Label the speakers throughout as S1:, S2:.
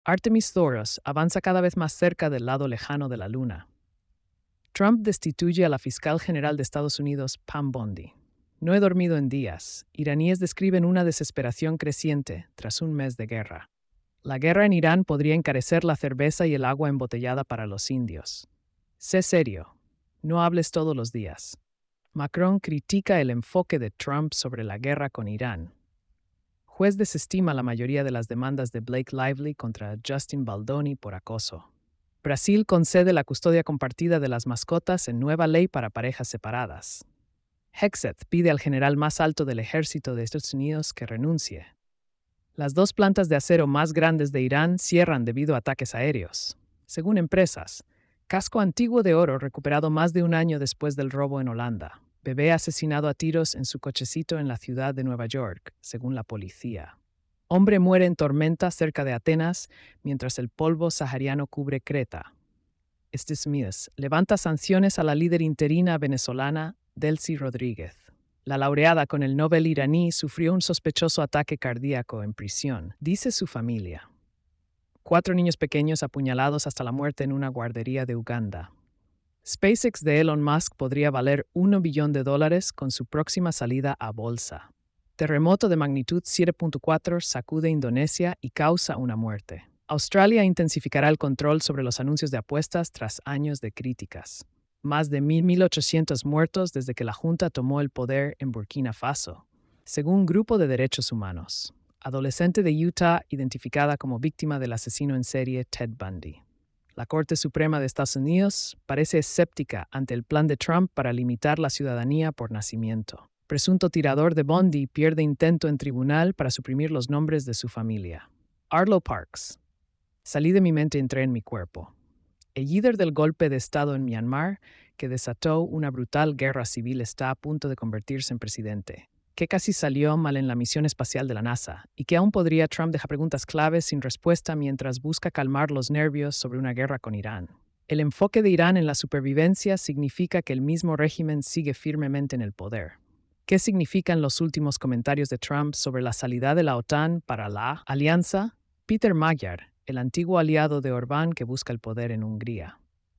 S1: Artemis Thoros avanza cada vez más cerca del lado lejano de la Luna. Trump destituye a la fiscal general de Estados Unidos, Pam Bondi. No he dormido en días. Iraníes describen una desesperación creciente tras un mes de guerra. La guerra en Irán podría encarecer la cerveza y el agua embotellada para los indios. Sé serio. No hables todos los días. Macron critica el enfoque de Trump sobre la guerra con Irán. Juez desestima la mayoría de las demandas de Blake Lively contra Justin Baldoni por acoso. Brasil concede la custodia compartida de las mascotas en nueva ley para parejas separadas. Hegseth pide al general más alto del ejército de Estados Unidos que renuncie. Las dos plantas de acero más grandes de Irán cierran debido a ataques aéreos. Según empresas, casco antiguo de oro recuperado más de un año después del robo en Holanda. Bebé asesinado a tiros en su cochecito en la ciudad de Nueva York, según la policía. Hombre muere en tormenta cerca de Atenas mientras el polvo sahariano cubre Creta. Estados Unidos levanta sanciones a la líder interina venezolana Delcy Rodríguez. La laureada con el Nobel iraní sufrió un sospechoso ataque cardíaco en prisión, dice su familia. 4 niños pequeños apuñalados hasta la muerte en una guardería de Uganda. SpaceX de Elon Musk podría valer $1 billón con su próxima salida a bolsa. Terremoto de magnitud 7.4 sacude Indonesia y causa una muerte. Australia intensificará el control sobre los anuncios de apuestas tras años de críticas. Más de 1.800 muertos desde que la Junta tomó el poder en Burkina Faso, según Grupo de Derechos Humanos. Adolescente de Utah identificada como víctima del asesino en serie Ted Bundy. La Corte Suprema de Estados Unidos parece escéptica ante el plan de Trump para limitar la ciudadanía por nacimiento. Presunto tirador de Bundy pierde intento en tribunal para suprimir los nombres de su familia. Arlo Parks. Salí de mi mente y entré en mi cuerpo. El líder del golpe de Estado en Myanmar, que desató una brutal guerra civil, está a punto de convertirse en presidente, que casi salió mal en la misión espacial de la NASA y que aún podría Trump dejar preguntas claves sin respuesta mientras busca calmar los nervios sobre una guerra con Irán. El enfoque de Irán en la supervivencia significa que el mismo régimen sigue firmemente en el poder. ¿Qué significan los últimos comentarios de Trump sobre la salida de la OTAN para la alianza? Peter Magyar, el antiguo aliado de Orbán que busca el poder en Hungría.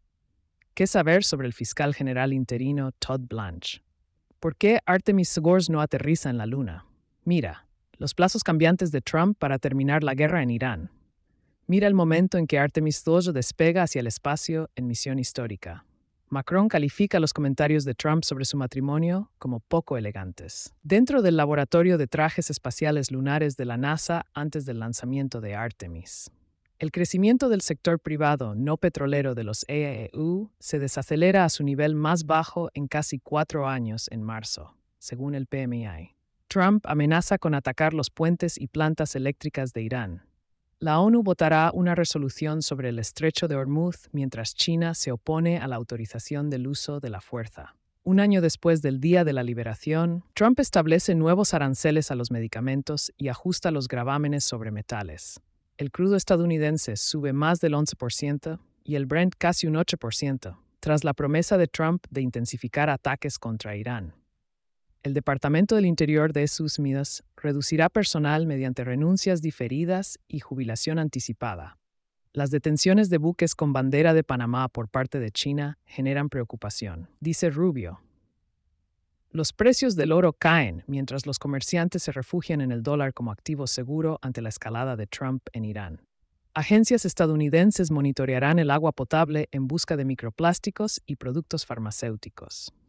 S1: ¿Qué saber sobre el fiscal general interino Todd Blanche? ¿Por qué Artemis Thoros no aterriza en la Luna? Mira, los plazos cambiantes de Trump para terminar la guerra en Irán. Mira el momento en que Artemis Thoros despega hacia el espacio en misión histórica. Macron califica los comentarios de Trump sobre su matrimonio como poco elegantes. Dentro del laboratorio de trajes espaciales lunares de la NASA antes del lanzamiento de Artemis. El crecimiento del sector privado no petrolero de los EEU se desacelera a su nivel más bajo en casi 4 años en marzo, según el PMI. Trump amenaza con atacar los puentes y plantas eléctricas de Irán. La ONU votará una resolución sobre el estrecho de Hormuz mientras China se opone a la autorización del uso de la fuerza. Un año después del Día de la Liberación, Trump establece nuevos aranceles a los medicamentos y ajusta los gravámenes sobre metales. El crudo estadounidense sube más del 11% y el Brent casi un 8%, tras la promesa de Trump de intensificar ataques contra Irán. El Departamento del Interior de Estados Unidos reducirá personal mediante renuncias diferidas y jubilación anticipada. Las detenciones de buques con bandera de Panamá por parte de China generan preocupación, dice Rubio. Los precios del oro caen mientras los comerciantes se refugian en el dólar como activo seguro ante la escalada de Trump en Irán. Agencias estadounidenses monitorearán el agua potable en busca de microplásticos y productos farmacéuticos.